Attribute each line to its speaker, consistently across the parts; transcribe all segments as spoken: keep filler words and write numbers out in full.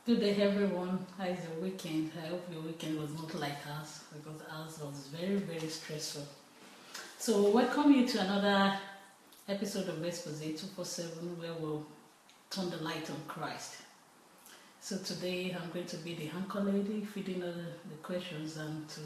Speaker 1: Good day, everyone. How is your weekend? I hope your weekend was not like ours because ours was very, very stressful. So, welcome you to another episode of Expose two forty-seven where we'll turn the light on Christ. So, today I'm going to be the anchor lady feeding all the, the questions, and to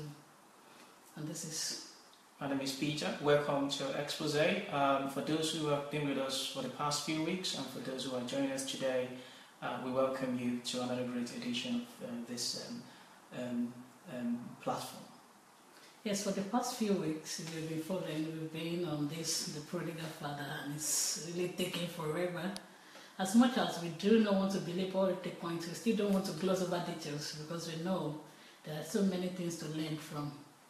Speaker 1: and this is.
Speaker 2: My name is Peter. Welcome to Expose. Um, for those who have been with us for the past few weeks and for those who are joining us today, uh, we welcome you to another great edition of uh, this um, um, um, platform.
Speaker 1: Yes, for the past few weeks, if you've been following, we've been on this, the prodigal father, and it's really taking forever. As much as we do not want to belabor the point, we still don't want to gloss over details because we know there are so many things to learn from,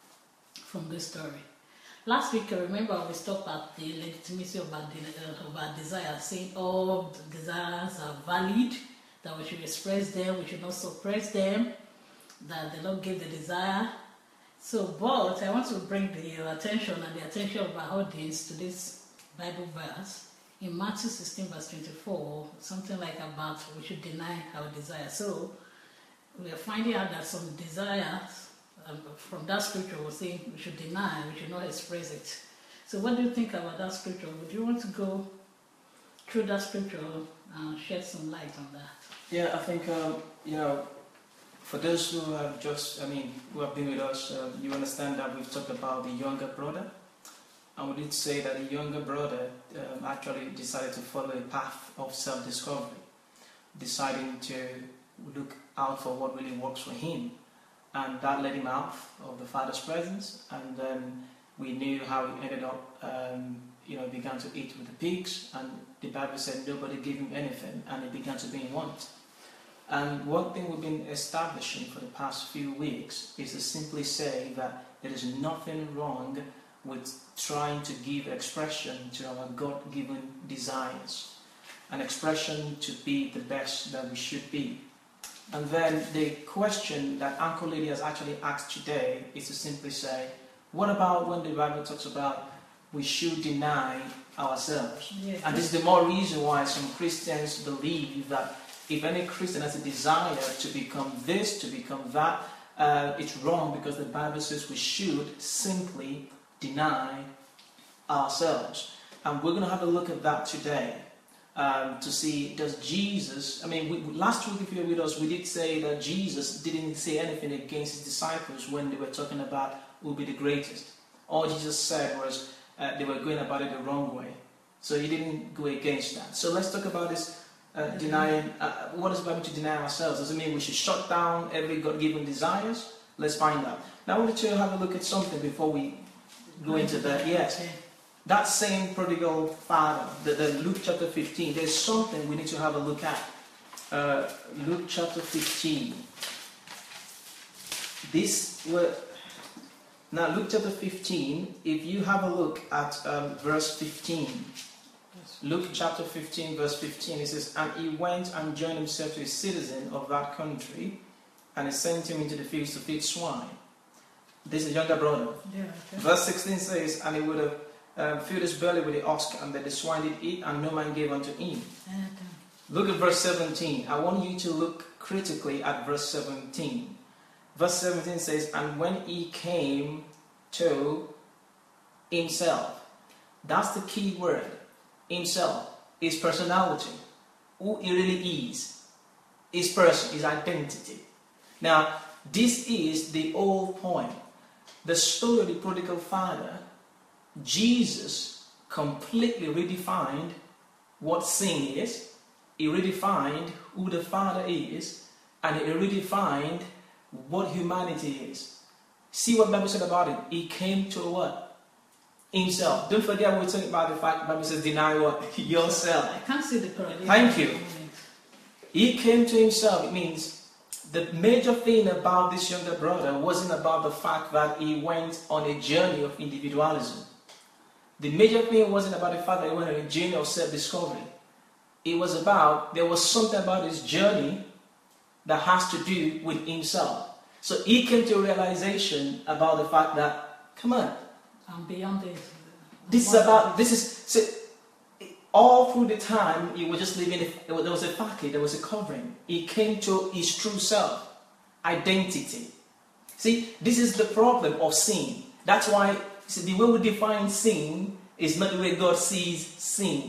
Speaker 1: from this story. Last week, I remember we stopped at the legitimacy of our, de- of our desires, saying all desires are valid, that we should express them, we should not suppress them, that the Lord gave the desire. So, but I want to bring the attention and the attention of our audience to this Bible verse in Matthew sixteen, verse twenty-four, something like about we should deny our desire. So, we are finding out that some desires um, from that scripture will say we should deny, we should not express it. So, what do you think about that scripture? Would you want to go through that scripture and shed some light on that?
Speaker 2: Yeah, I think, um, you know, for those who have just, I mean, who have been with us, uh, you understand that we've talked about the younger brother. And we did say that the younger brother um, actually decided to follow a path of self-discovery, deciding to look out for what really works for him. And that led him out of the Father's presence. And then we knew how he ended up, um, you know, began to eat with the pigs. And the Bible said nobody gave him anything, and he began to be in want. And one thing we've been establishing for the past few weeks is to simply say that there is nothing wrong with trying to give expression to our God-given desires, an expression to be the best that we should be. And then the question that Uncle Lady has actually asked today is to simply say, what about when the Bible talks about we should deny ourselves?
Speaker 1: Yes.
Speaker 2: And this is the more reason why some Christians believe that if any Christian has a desire to become this, to become that, uh, it's wrong because the Bible says we should simply deny ourselves. And we're going to have a look at that today um, to see, does Jesus, I mean, we, last week if you were with us, we did say that Jesus didn't say anything against his disciples when they were talking about who will be the greatest. All Jesus said was uh, they were going about it the wrong way. So he didn't go against that. So let's talk about this. Uh, denying, uh, what does it mean to deny ourselves? Does it mean we should shut down every God-given desires? Let's find out. Now I wanted to have a look at something before we go into that. Yes, that same prodigal father, the, the Luke chapter fifteen, there's something we need to have a look at. Uh, Luke chapter fifteen. This were, now Luke chapter fifteen, if you have a look at um, verse fifteen, Luke chapter fifteen, verse fifteen, it says, and he went and joined himself to a citizen of that country, and he sent him into the fields to feed swine. This is younger brother.
Speaker 1: Yeah, okay.
Speaker 2: Verse sixteen says, and he would have um, filled his belly with the husk, and that the swine did eat, and no man gave unto him.
Speaker 1: Okay.
Speaker 2: Look at verse seventeen. I want you to look critically at verse seventeen. Verse seventeen says, and when he came to himself. That's the key word. Himself, his personality, who he really is, his person, his identity. Now, this is the whole point. The story of the prodigal father, Jesus completely redefined what sin is, he redefined who the Father is, and he redefined what humanity is. See what the Bible said about him? He came to what? Himself. Don't forget we're talking about the fact the Bible says deny what? Yourself.
Speaker 1: I can't see the correlation.
Speaker 2: Thank you. He came to himself. It means the major thing about this younger brother wasn't about the fact that he went on a journey of individualism. The major thing wasn't about the fact that he went on a journey of self-discovery. It was about, there was something about his journey that has to do with himself. So he came to a realization about the fact that, come on,
Speaker 1: I'm beyond this.
Speaker 2: this is about, this is, so all through the time he was just living, there was a package, there was a covering. He came to his true self, identity. See, this is the problem of sin. That's why see, the way we define sin is not the way God sees sin.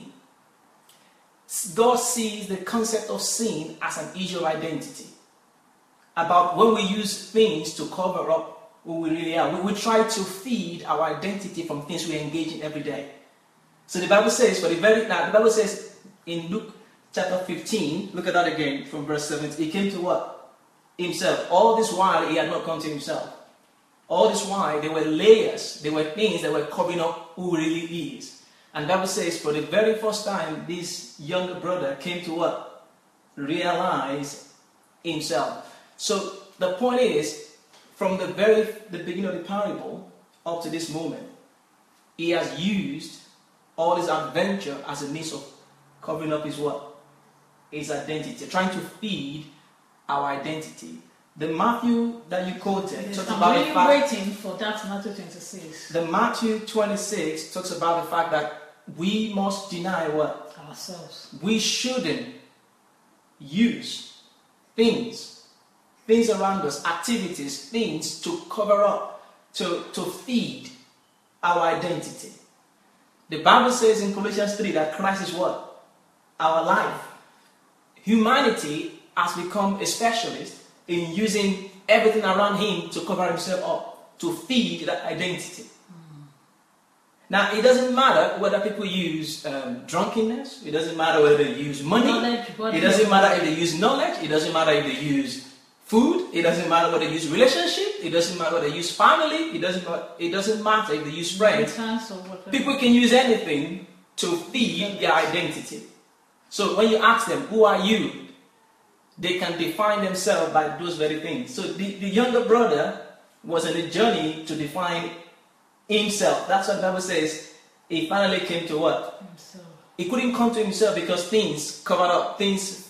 Speaker 2: God sees the concept of sin as an issue of identity. About when we use things to cover up who we really are. We, we try to feed our identity from things we engage in every day. So the Bible says, for the very now, the Bible says in Luke chapter fifteen, look at that again from verse seventeen. He came to what? Himself. All this while he had not come to himself. All this while there were layers, there were things that were covering up who he really is. And the Bible says, for the very first time, this younger brother came to what? Realize himself. So the point is, from the very the beginning of the parable up to this moment, he has used all his adventure as a means of covering up his what? His identity, trying to feed our identity. The Matthew that you quoted
Speaker 1: Yes,
Speaker 2: talks
Speaker 1: I'm
Speaker 2: about
Speaker 1: really
Speaker 2: the fact.
Speaker 1: waiting for that Matthew twenty-six.
Speaker 2: The Matthew twenty-six talks about the fact that we must deny what?
Speaker 1: Ourselves.
Speaker 2: We shouldn't use things, things around us, activities, things to cover up, to, to feed our identity. The Bible says in Colossians three that Christ is what? Our life. Humanity has become a specialist in using everything around him to cover himself up, to feed that identity. Mm. Now, it doesn't matter whether people use um, drunkenness, it doesn't matter whether they use money,
Speaker 1: Knowledge,
Speaker 2: it doesn't matter if they use knowledge, it doesn't matter if they use food, it doesn't matter whether they use relationship, it doesn't matter whether they use family, it doesn't, it doesn't matter if they use friends. People can use anything to feed their identity. So when you ask them, who are you? They can define themselves by those very things. So the, the younger brother was on a journey to define himself. That's what the Bible says. He finally came to what? Himself. He couldn't come to himself because things covered up. Things,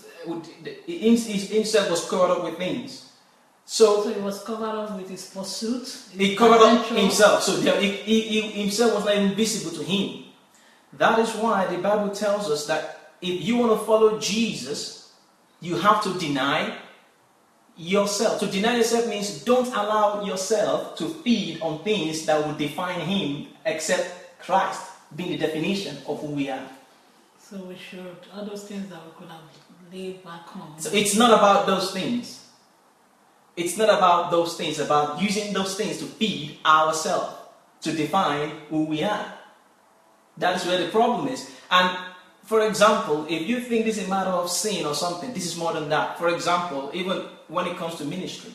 Speaker 2: himself was covered up with things. So,
Speaker 1: so he was covered up with his pursuit. His
Speaker 2: he covered
Speaker 1: adventure.
Speaker 2: up himself. So there, he, he, he, himself was not even visible to him. That is why the Bible tells us that if you want to follow Jesus, you have to deny yourself. To deny yourself means don't allow yourself to feed on things that will define him except Christ being the definition of who we are.
Speaker 1: So we should, all those things that we could have laid back home.
Speaker 2: So it's not about those things. It's not about those things, about using those things to feed ourselves, to define who we are. That is where the problem is. And for example, if you think this is a matter of sin or something, this is more than that. For example, even when it comes to ministry,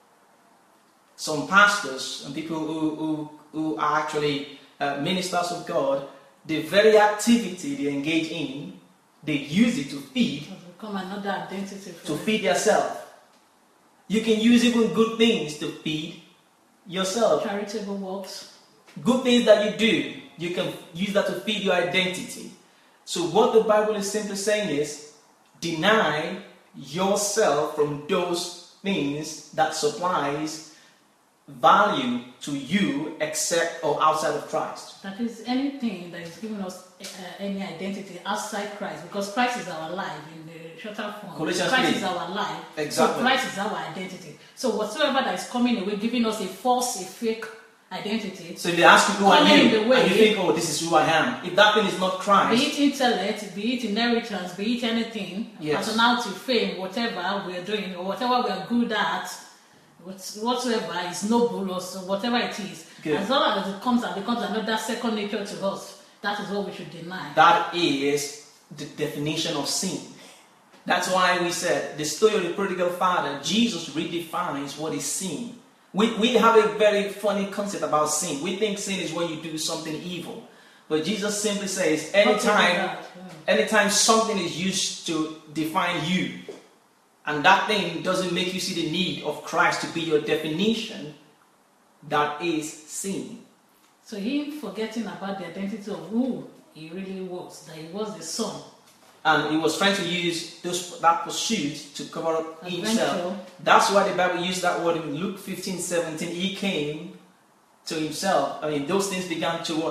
Speaker 2: some pastors and people who, who, who are actually uh, ministers of God, the very activity they engage in, they use it to feed,
Speaker 1: become another identity for
Speaker 2: to
Speaker 1: them.
Speaker 2: feed yourself. You can use even good things to feed yourself.
Speaker 1: Charitable works.
Speaker 2: Good things that you do, you can use that to feed your identity. So what the Bible is simply saying is, deny yourself from those things that supplies value to you except or outside of Christ.
Speaker 1: That is anything that is giving us uh, any identity outside Christ, because Christ is our life in the shorter form.
Speaker 2: Colossians
Speaker 1: Christ
Speaker 2: three.
Speaker 1: is our life.
Speaker 2: Exactly.
Speaker 1: So Christ is our identity. So whatsoever that is coming away, giving us a false, a fake identity.
Speaker 2: So if they ask you who are
Speaker 1: Coming
Speaker 2: you,
Speaker 1: in the way,
Speaker 2: and you think, oh, this is who I am. If that thing is not Christ,
Speaker 1: be it intellect, be it inheritance, be it anything,
Speaker 2: yes.
Speaker 1: personality, fame, whatever we are doing, or whatever we are good at, whatsoever is noble or so, whatever it is,
Speaker 2: Good.
Speaker 1: As long as it comes and becomes another second nature to us, that is what we should deny.
Speaker 2: That is the definition of sin. That's why we said the story of the prodigal father, Jesus redefines what is sin. We, we have a very funny concept about sin. We think sin is when you do something evil. But Jesus simply says, anytime,
Speaker 1: Yeah.
Speaker 2: anytime something is used to define you, and that thing doesn't make you see the need of Christ to be your definition, that is sin.
Speaker 1: So him forgetting about the identity of who he really was, that he was the son.
Speaker 2: And he was trying to use those, that pursuit to cover up
Speaker 1: Adventure.
Speaker 2: himself. That's why the Bible used that word in Luke fifteen seventeen. He came to himself. I mean, those things began to what?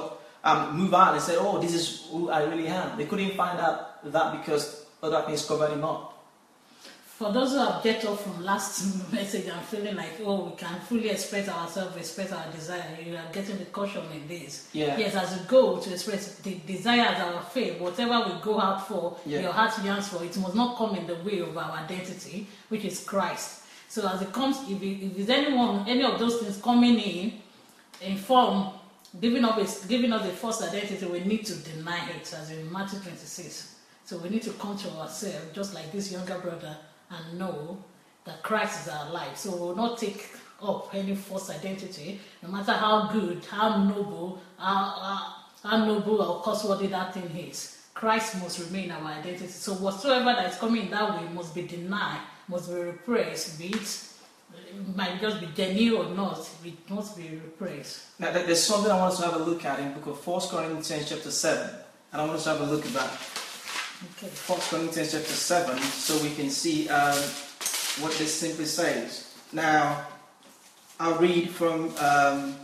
Speaker 2: um, move out and say, oh, this is who I really am. They couldn't find out that because other things covered him up.
Speaker 1: For those who have get off from last message and feeling like, oh, we can fully express ourselves, express our desire, you are getting the caution in this.
Speaker 2: Yeah.
Speaker 1: Yes, as you go to express the desires, our faith, whatever we go out for,
Speaker 2: Yeah.
Speaker 1: your heart yearns for, it must not come in the way of our identity, which is Christ. So as it comes, if, it, if there's anyone, any of those things coming in, in form, giving us, giving us a false identity, we need to deny it, as in Matthew twenty-six. So we need to come to ourselves, just like this younger brother, and know that Christ is our life. So we will not take up any false identity, no matter how good, how noble, how, how, how noble or costworthy that thing is. Christ must remain our identity. So whatsoever that is coming that way must be denied, must be repressed, be it, it might just be genuine or not, it must be repressed.
Speaker 2: Now, there's something I want us to have a look at in the book of First Corinthians chapter seven, and I want us to have a look at that.
Speaker 1: Okay.
Speaker 2: First Corinthians chapter seven, so we can see um, what this simply says. Now, I'll read from um,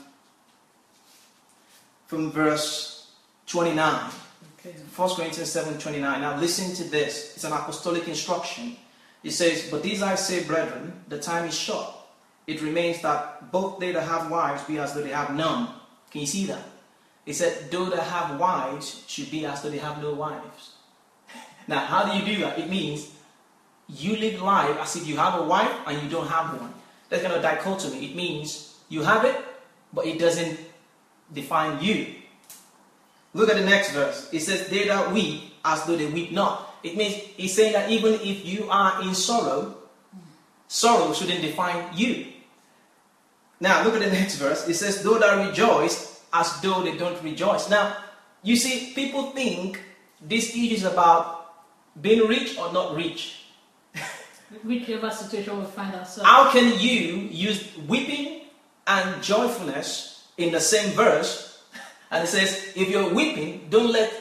Speaker 2: from verse twenty-nine.
Speaker 1: Okay.
Speaker 2: First Corinthians seven twenty-nine. Now, listen to this. It's an apostolic instruction. It says, "But these I say, brethren, the time is short. It remains that both they that have wives be as though they have none." Can you see that? It said, "Though they have wives, should be as though they have no wives." Now, how do you do that? It means you live life as if you have a wife and you don't have one. That's kind of dichotomy. It means you have it, but it doesn't define you. Look at the next verse. It says, "They that weep as though they weep not." It means he's saying that even if you are in sorrow, sorrow shouldn't define you. Now, look at the next verse. It says, "Though they rejoice as though they don't rejoice." Now, you see, people think this issue is about being rich or not rich.
Speaker 1: Whichever situation we find ourselves.
Speaker 2: How can you use weeping and joyfulness in the same verse? And it says, if you're weeping, don't let...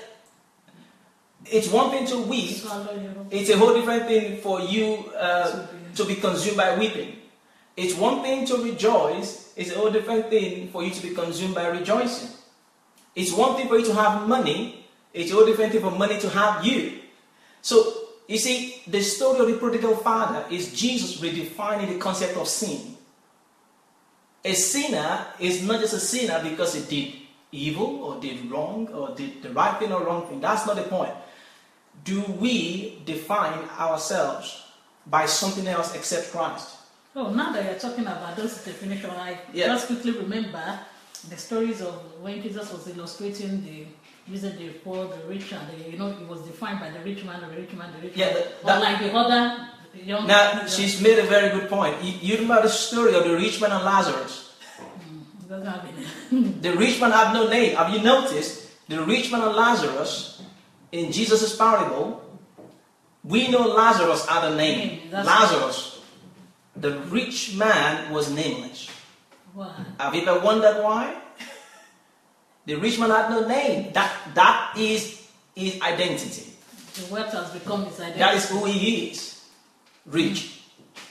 Speaker 2: It's one thing to weep. It's a whole different thing for you uh, to be consumed by weeping. It's one thing to rejoice. It's a whole different thing for you to be consumed by rejoicing. It's one thing for you to have money. It's a whole different thing for money to have you. So, you see, the story of the prodigal father is Jesus redefining the concept of sin. A sinner is not just a sinner because he did evil or did wrong or did the right thing or wrong thing. That's not the point. Do we define ourselves by something else except Christ?
Speaker 1: Oh, now that you're talking about those definitions, I
Speaker 2: Yeah.
Speaker 1: just quickly remember the stories of when Jesus was illustrating the using the poor, the rich, and the, you know, it was defined by the rich man, the rich man, the rich
Speaker 2: Yeah,
Speaker 1: man.
Speaker 2: that-
Speaker 1: Or
Speaker 2: that-
Speaker 1: like the other young
Speaker 2: Now,
Speaker 1: young-
Speaker 2: she's made a very good point. You, you remember the story of the rich man and Lazarus?
Speaker 1: It doesn't have any-
Speaker 2: The rich man had no name. Have you noticed? The rich man and Lazarus, in Jesus' parable, we know Lazarus had a name.
Speaker 1: Name, that's
Speaker 2: Lazarus. The rich man was nameless.
Speaker 1: Why?
Speaker 2: Have you ever wondered why? The rich man had no name. That, that is his identity.
Speaker 1: The wealth has become his identity.
Speaker 2: That is who he is. Rich.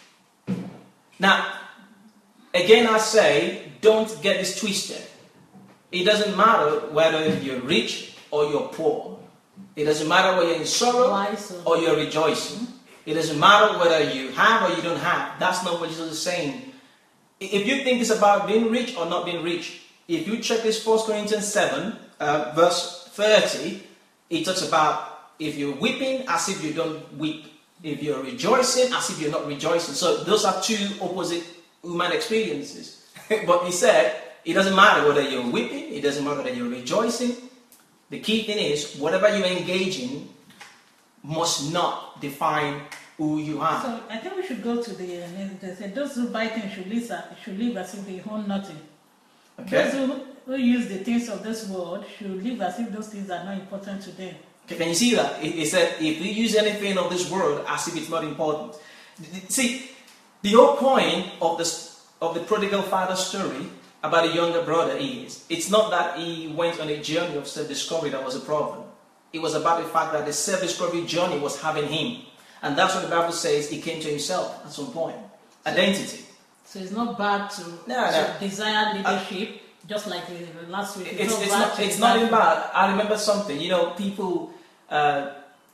Speaker 2: Now, again I say, don't get this twisted. It doesn't matter whether you're rich or you're poor. It doesn't matter whether you're in sorrow
Speaker 1: Why so?
Speaker 2: or you're rejoicing. It doesn't matter whether you have or you don't have. That's not what Jesus is saying. If you think it's about being rich or not being rich, if you check this First Corinthians seven, uh, verse thirty, it talks about if you're weeping as if you don't weep. If you're rejoicing as if you're not rejoicing. So those are two opposite human experiences. But he said, it doesn't matter whether you're weeping, it doesn't matter whether you're rejoicing. The key thing is, whatever you engage in must not define who you are.
Speaker 1: So I think we should go to the. Uh, they said those who buy things should live, should live as if they own nothing.
Speaker 2: Okay?
Speaker 1: Those who, who use the things of this world should live as if those things are not important to them.
Speaker 2: Okay, can you see that? It, it said, if we use anything of this world as if it's not important. See, the whole point of this of the prodigal father story about a younger brother is, it's not that he went on a journey of self-discovery that was a problem. It was about the fact that the self-discovery journey was having him. And that's what the Bible says he came to himself at some point. Identity.
Speaker 1: So it's not bad to,
Speaker 2: No,
Speaker 1: to
Speaker 2: no.
Speaker 1: desire leadership, Just like uh, last week.
Speaker 2: It's, it's, not, it's not in bad. I remember something, you know, people, uh,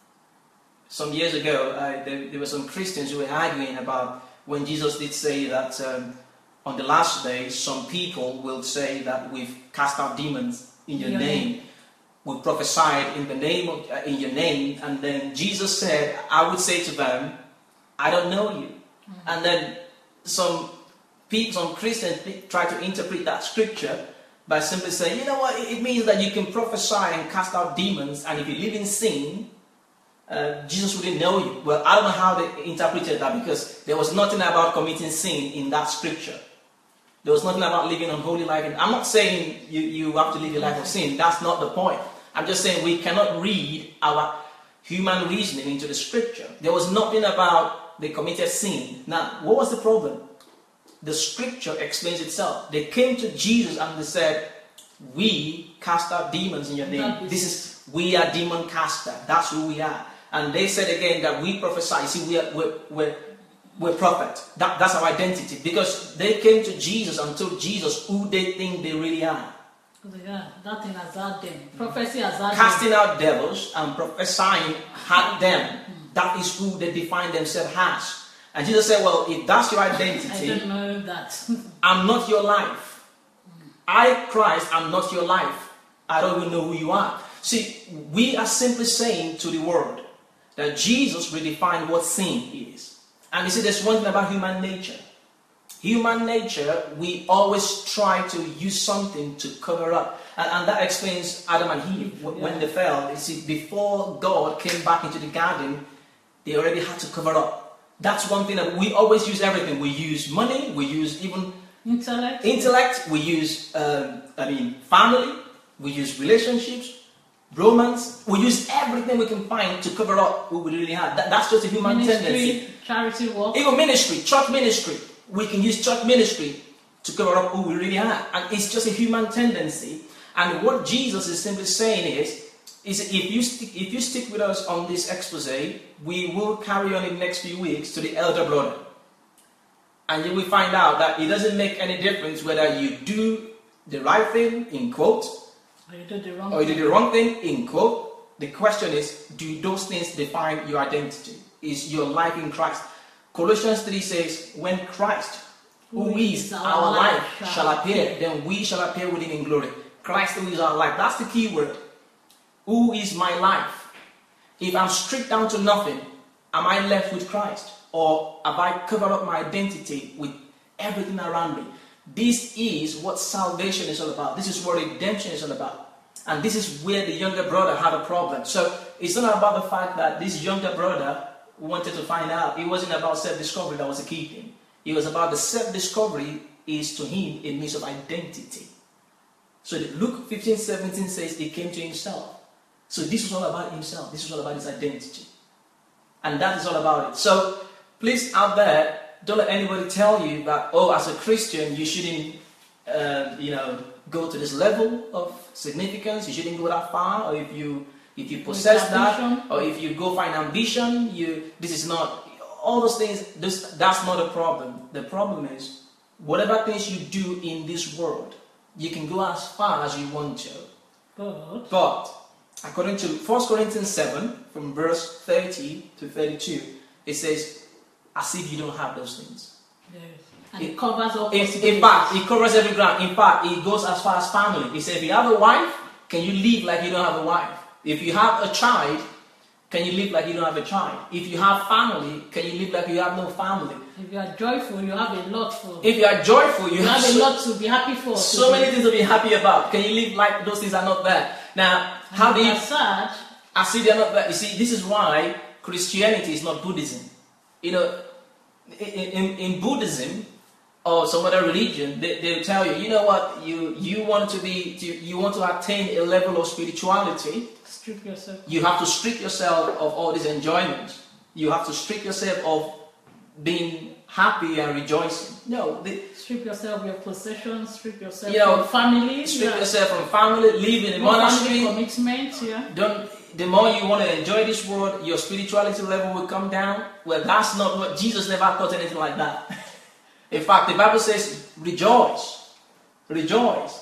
Speaker 2: some years ago, uh, there, there were some Christians who were arguing about when Jesus did say that um, on the last day, some people will say that we've cast out demons in your, your name. name. We prophesied in the name of, uh, in your name, and then Jesus said, I would say to them, I don't know you. Mm-hmm. And then some people, some Christians try to interpret that scripture by simply saying, you know what, it means that you can prophesy and cast out demons, and if you live in sin, uh, Jesus wouldn't know you. Well, I don't know how they interpreted that, because there was nothing about committing sin in that scripture. There was nothing about living an unholy life. And I'm not saying you, you have to live a life of sin. That's not the point. I'm just saying we cannot read our human reasoning into the scripture. There was nothing about they committed sin. Now, what was the problem? The scripture explains itself. They came to Jesus and they said, we cast out demons in your name. This is, we are demon caster. That's who we are. And they said again that we prophesy. You see, we are, we're, we're, we're prophet. That, that's our identity. Because they came to Jesus and told Jesus who they think they really are.
Speaker 1: Yeah, that thing has had them. Prophecy has had
Speaker 2: Casting
Speaker 1: them.
Speaker 2: out devils and prophesying had them. That is who they define themselves as. And Jesus said, well, if that's your identity,
Speaker 1: I don't know that.
Speaker 2: I'm not your life. I, Christ, am not your life. I don't even know who you are. See, we are simply saying to the world that Jesus redefined what sin is. And you see, there's one thing about human nature. Human nature, we always try to use something to cover up. And, and that explains Adam and Eve. Yeah. When they fell, you see, before God came back into the garden, they already had to cover up. That's one thing that we always use everything. We use money, we use even
Speaker 1: intellect,
Speaker 2: intellect we use, um, I mean, family, we use relationships, romance, we use everything we can find to cover up who we really have. That, that's just a human
Speaker 1: ministry,
Speaker 2: tendency.
Speaker 1: Charity work.
Speaker 2: Even ministry, church ministry. We can use church ministry to cover up who we really are. And it's just a human tendency. And what Jesus is simply saying is, is if you stick, if you stick with us on this expose, we will carry on in the next few weeks to the elder brother. And you will find out that it doesn't make any difference whether you do the right thing, in quote,
Speaker 1: or you do the wrong,
Speaker 2: or you do the wrong thing, in quote. The question is, do those things define your identity? Is your life in Christ? Colossians three says, when Christ, who, who is, is our, our life, life shall appear, then we shall appear with him in glory. Christ who is our life. That's the key word. Who is my life? If I'm stripped down to nothing, am I left with Christ? Or have I covered up my identity with everything around me? This is what salvation is all about. This is what redemption is all about. And this is where the younger brother had a problem. So it's not about the fact that this younger brother wanted to find out. It wasn't about self-discovery that was the key thing. It was about the self-discovery is to him a means of identity. So Luke fifteen seventeen says he came to himself. So this was all about himself. This was all about his identity. And that is all about it. So please out there, don't let anybody tell you that, oh, as a Christian, you shouldn't, uh, you know, go to this level of significance. You shouldn't go that far. Or if you if you possess that, or if you go find ambition, you this is not, all those things, this, that's not a problem. The problem is, whatever things you do in this world, you can go as far as you want to.
Speaker 1: But,
Speaker 2: but according to First Corinthians seven, from verse thirty to thirty-two, it says, as if you don't have those things.
Speaker 1: Yes. And it, it covers all
Speaker 2: in, in fact, it covers every ground. In fact, it goes as far as family. It says, if you have a wife, can you live like you don't have a wife? If you have a child, can you live like you don't have a child? If you have family, can you live like you have no family?
Speaker 1: If you are joyful, you have a lot for.
Speaker 2: If you are joyful, you,
Speaker 1: you have,
Speaker 2: have
Speaker 1: a
Speaker 2: so,
Speaker 1: lot to be happy for.
Speaker 2: So many things to be happy about. Can you live like those things are not there? Now,
Speaker 1: and
Speaker 2: how do you...
Speaker 1: sad.
Speaker 2: I see they're not there. You see, this is why Christianity is not Buddhism. You know, in, in, in Buddhism or some other religion, they, they'll tell you, you know what, you, you want to be, to, you want to attain a level of spirituality.
Speaker 1: Strip yourself.
Speaker 2: You have to strip yourself of all these enjoyments. You have to strip yourself of being happy and rejoicing. No, they,
Speaker 1: strip yourself of your possessions. Strip yourself
Speaker 2: you know,
Speaker 1: from family.
Speaker 2: Strip
Speaker 1: yeah.
Speaker 2: yourself from family. Live in a monastery.
Speaker 1: Commitment. Yeah.
Speaker 2: Don't. The more you want to enjoy this world, your spirituality level will come down. Well, that's not what Jesus never taught anything like that. In fact, the Bible says, rejoice, rejoice.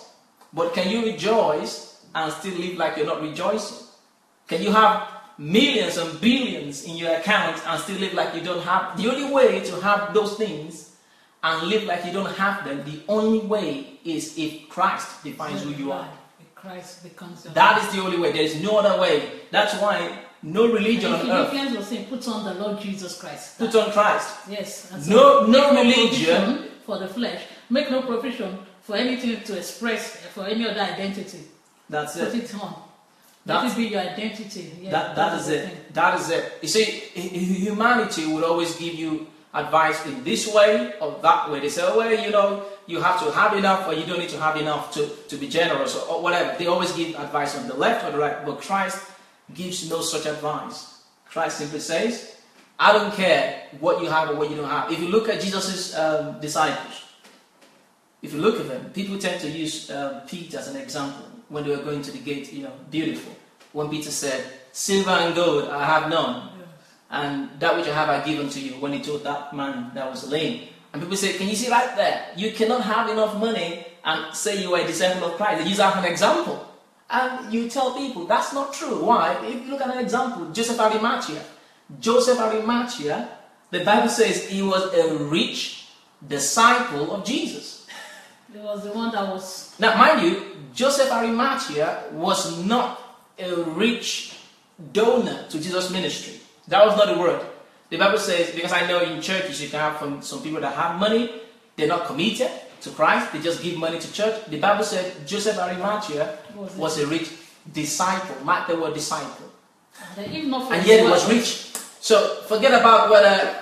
Speaker 2: But can you rejoice and still live like you're not rejoicing? Can you have millions and billions in your account and still live like you don't have? The only way to have those things and live like you don't have them, the only way is if Christ defines who you are.
Speaker 1: If Christ becomes your
Speaker 2: That
Speaker 1: life.
Speaker 2: is the only way. There is no other way. That's why no religion on earth.
Speaker 1: Philippians was saying, put on the Lord Jesus Christ.
Speaker 2: Put on Christ.
Speaker 1: Yes. And
Speaker 2: No, no
Speaker 1: make
Speaker 2: religion.
Speaker 1: provision for the flesh. Make no provision for anything to express for any other identity.
Speaker 2: That's
Speaker 1: Put
Speaker 2: it.
Speaker 1: it on.
Speaker 2: That's-
Speaker 1: Let it be your identity. Yeah,
Speaker 2: That, that
Speaker 1: that's
Speaker 2: is
Speaker 1: the
Speaker 2: it.
Speaker 1: thing.
Speaker 2: That is it. You see, hu- humanity will always give you advice in this way or that way. They say, oh, well, you know, you have to have enough or you don't need to have enough to, to be generous or, or whatever. They always give advice on the left or the right, but Christ gives no such advice. Christ simply says, I don't care what you have or what you don't have. If you look at Jesus' um, disciples, if you look at them, people tend to use um, Peter as an example when they were going to the gate, you know, beautiful. When Peter said, silver and gold I have none, and that which I have I give unto you, when he told that man that was lame. And people say, can you see right there? You cannot have enough money and say you are a disciple of Christ. They use that as an example. And you tell people, that's not true. Why? If you look at an example, Joseph Arimathea. Joseph Arimathea, the Bible says he was a rich disciple of Jesus.
Speaker 1: He was the one that was.
Speaker 2: Now, mind you, Joseph Arimathea was not a rich donor to Jesus' ministry. That was not the word. The Bible says, because I know in churches you can have from some people that have money, they're not committed to Christ, they just give money to church. The Bible said Joseph Arimathea
Speaker 1: Was,
Speaker 2: was a rich disciple. Mark the word disciple.
Speaker 1: And if not for
Speaker 2: And
Speaker 1: his
Speaker 2: yet he
Speaker 1: work,
Speaker 2: was rich. So forget about whether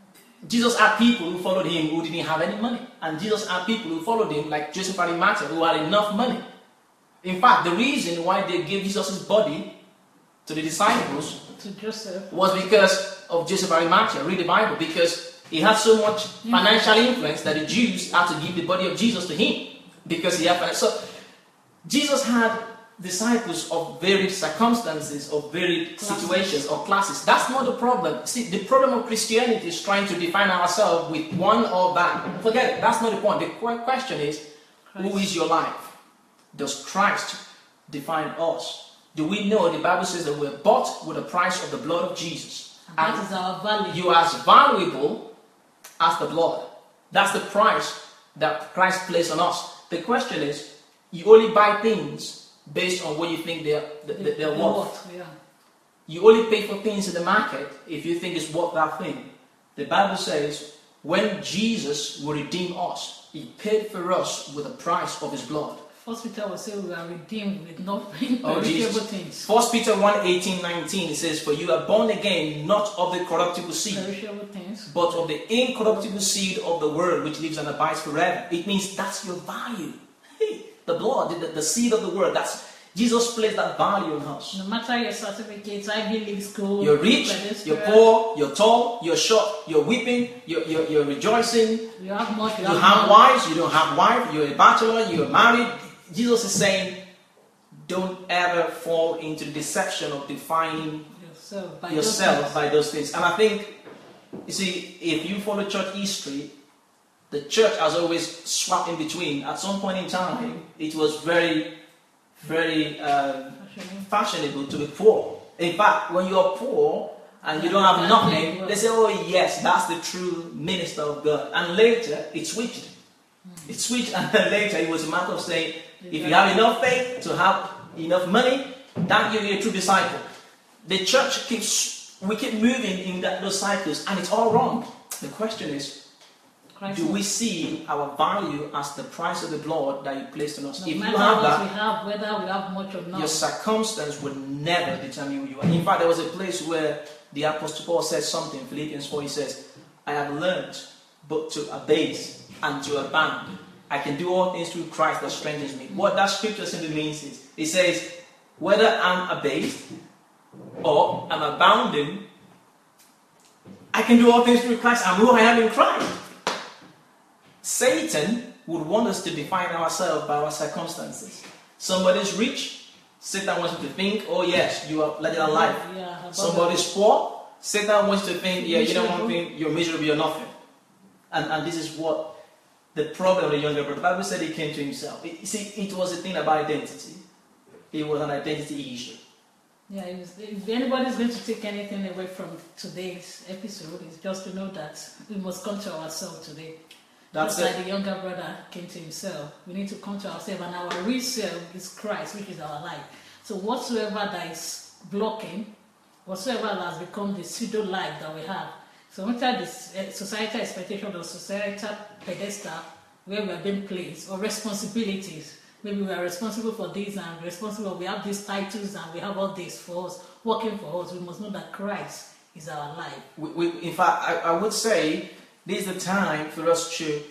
Speaker 2: Jesus had people who followed him who didn't have any money. And Jesus had people who followed him like Joseph Arimathea who had enough money. In fact, the reason why they gave Jesus' body to the disciples
Speaker 1: to Joseph.
Speaker 2: was because of Joseph Arimathea. Read the Bible. Because he had so much financial influence that the Jews had to give the body of Jesus to him. Because he had financial. So Jesus had disciples of varied circumstances, of varied
Speaker 1: Classes.
Speaker 2: situations or classes. That's not the problem. See, the problem of Christianity is trying to define ourselves with one or that. Forget it. That's not the point. The que- question is, who is your life? Does Christ define us? Do we know the Bible says that we're bought with the price of the blood of Jesus?
Speaker 1: And that is our value.
Speaker 2: You are as valuable as the blood. That's the price that Christ placed on us. The question is, you only buy things based on what you think they're, they're,
Speaker 1: The-
Speaker 2: they're
Speaker 1: the
Speaker 2: worth.
Speaker 1: what, yeah.
Speaker 2: You only pay for things in the market if you think it's worth that thing. The Bible says, when Jesus will redeem us, he paid for us with the price of his blood.
Speaker 1: First Peter will say we are redeemed with nothing
Speaker 2: Oh,
Speaker 1: perishable
Speaker 2: Jesus.
Speaker 1: things.
Speaker 2: First Peter one, eighteen, nineteen, it says, for you are born again, not of the corruptible seed,
Speaker 1: Perishable things.
Speaker 2: but of the incorruptible seed of the word, which lives and abides forever. It means that's your value. Hey, the blood, the, the seed of the word, that's Jesus placed that value on us.
Speaker 1: No matter your certificates, Ivy League school,
Speaker 2: You're rich,
Speaker 1: pedestrian,
Speaker 2: you're poor, you're tall, you're short, you're weeping, you're, you're, you're rejoicing,
Speaker 1: you have much, you,
Speaker 2: you
Speaker 1: have,
Speaker 2: have
Speaker 1: none.
Speaker 2: wives, you don't have wife, you're a bachelor, you're married. Jesus is saying, don't ever fall into the deception of defining
Speaker 1: yourself by
Speaker 2: yourself
Speaker 1: those
Speaker 2: by those things. And I think, you see, if you follow church history, the church has always swapped in between. At some point in time, it was very, very uh,
Speaker 1: things.
Speaker 2: fashionable to be poor. In fact, when you're poor and you don't have nothing, they say, oh yes, that's the true minister of God. And later, it switched. It switched, and then later it was a matter of saying, if you have enough faith to have enough money, that you're a true disciple. The church keeps, we keep moving in that, those cycles, and it's all wrong. The question is,
Speaker 1: Christ
Speaker 2: do we
Speaker 1: knows.
Speaker 2: see our value as the price of the blood that He placed on us?
Speaker 1: No
Speaker 2: If you
Speaker 1: matter
Speaker 2: have
Speaker 1: what
Speaker 2: that,
Speaker 1: we have, whether we have much or not.
Speaker 2: your circumstance would never determine who you are. In fact, there was a place where the Apostle Paul said something, Philippians four, he says, I have learned both to abase and to abound. I can do all things through Christ that strengthens me. What that scripture simply means is, it says, whether I'm abased or I'm abounding, I can do all things through Christ. I'm who I am in Christ. Satan would want us to define ourselves by our circumstances. Somebody's rich, Satan wants you to think, oh yes, you are letting a life.
Speaker 1: Yeah, about
Speaker 2: Somebody's poor, Satan wants you to think, yeah, you know one thing, you're miserable, you're nothing. And, and this is what
Speaker 3: the problem of the younger brother. The Bible said he came to himself. You see, it was a thing about identity. It was an identity issue.
Speaker 1: Yeah, it was, if anybody's going to take anything away from today's episode, it's just to know that we must come to ourselves today.
Speaker 3: That's
Speaker 1: Just
Speaker 3: it.
Speaker 1: like the younger brother came to himself, we need to come to ourselves, and our real self is Christ, which is our life. So whatsoever that is blocking, whatsoever has become the pseudo life that we have, so much of this uh, societal expectation or societal pedestal where we are being placed, or responsibilities. Maybe we are responsible for this and responsible, we have these titles and we have all this for us, working for us. We must know that Christ is our life.
Speaker 3: We, we, in fact, I, I would say this is the time for us to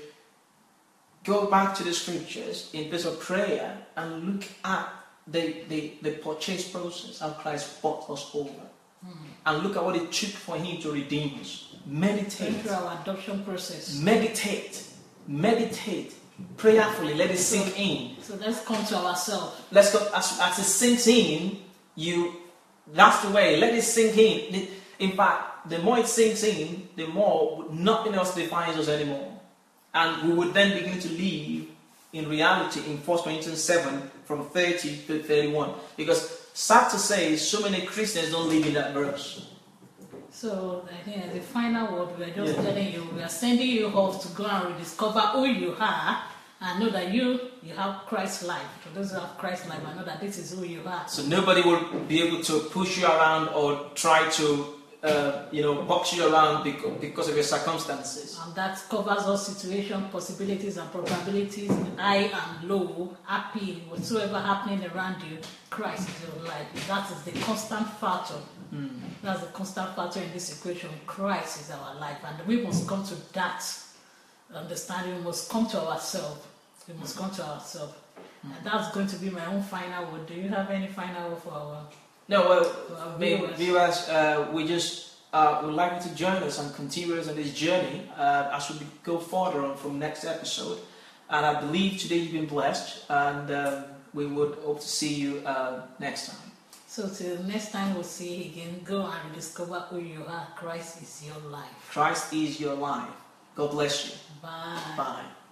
Speaker 3: go back to the scriptures in place of prayer and look at the, the, the purchase process, how Christ bought us over. Mm. And look at what it took for him to redeem us. Meditate.
Speaker 1: Through our adoption process.
Speaker 3: Meditate. Meditate. Prayerfully, let it sink
Speaker 1: so,
Speaker 3: in.
Speaker 1: So let's come to ourselves.
Speaker 3: Let's go, as, as it sinks in, you, that's the way, let it sink in. In fact, the more it sinks in, the more nothing else defines us anymore. And we would then begin to live in reality in First Corinthians seven from thirty to thirty-one. Because sad to say, so many Christians don't live in that verse.
Speaker 1: So I think as a final word, we are just
Speaker 3: yeah.
Speaker 1: telling you, we are sending you off to go and rediscover who you are and know that you, you have Christ's life. For those who have Christ's life, I know that this is who you are.
Speaker 3: So nobody will be able to push you around or try to Uh, you know, box you around because, because of your circumstances.
Speaker 1: And that covers all situations, possibilities and probabilities, high and low, happy, whatsoever happening around you, Christ is your life. That is the constant factor. Mm. That's the constant factor in this equation. Christ is our life. And we must come to that understanding. We must come to ourselves. We must come to ourselves. Mm. And that's going to be my own final word. Do you have any final word for our
Speaker 3: No, well,
Speaker 1: Well,
Speaker 3: viewers, viewers uh, we just uh, would like you to join us and continue us on this journey uh, as we go further on from next episode. And I believe today you've been blessed, and um, we would hope to see you uh, next time.
Speaker 1: So till next time we'll see you again. Go and discover who you are. Christ is your life.
Speaker 3: Christ is your life. God bless you.
Speaker 1: Bye.
Speaker 3: Bye.